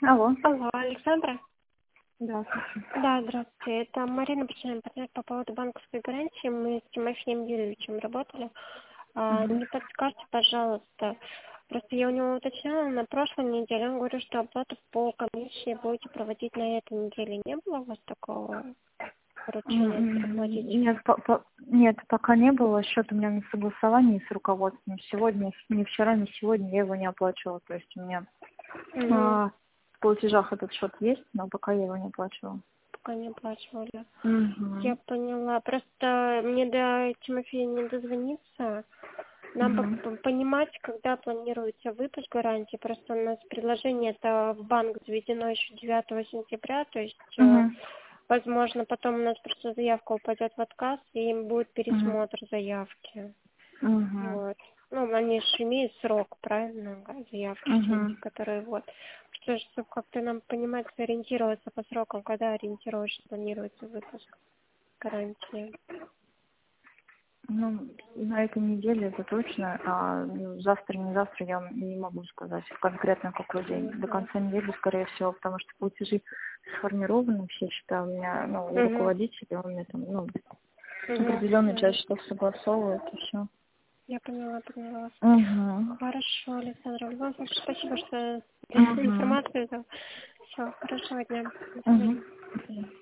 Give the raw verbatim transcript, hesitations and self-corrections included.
Алло. Алло, Александра? Да, слушаю. Да, здравствуйте. Это Марина, почему партнер по поводу банковской гарантии. Мы с Тимофеем Юрьевичем работали. А, Мгм. не подскажите, пожалуйста. Просто я у него уточняла на прошлой неделе. Он говорит, что оплату по комиссии будете проводить на этой неделе. Не было у вас такого поручения М, проводить? Нет, по- по- нет, пока не было. Счет у меня на согласовании с руководством. Сегодня, ни вчера, ни сегодня я его не оплачивала. То есть у меня Угу. а, в платежах этот счет есть, но пока я его не оплачивала. Пока не оплачивали. Я Угу. поняла. Просто мне до Тимофея не дозвониться. Нам бы Угу. п- понимать, когда планируется выпуск гарантии. Просто у нас предложение это в банк заведено еще девятого сентября, то есть, э, Угу. возможно, потом у нас просто заявка упадет в отказ, и им будет Угу. пересмотр заявки. Угу. Вот. Ну, они же имеют срок, правильно, заявки все эти, Угу. которые вот. Что ж, чтобы как-то нам понимать, сориентироваться по срокам, когда ориентировочно планируется выпуск гарантии. Ну, на этой неделе это точно, а ну, завтра, не завтра я вам не могу сказать конкретно какой день. До Угу. конца недели, скорее всего, потому что платежи сформированы, все счета у меня, ну, у Угу. руководителя, он мне там, ну, определенную Угу. часть счетов согласовывает, и все. Я поняла, поняла вас. Угу. Хорошо, Александра. В любом случае, спасибо, что дали Угу. информацию. Все, хорошего дня. До свидания. Угу.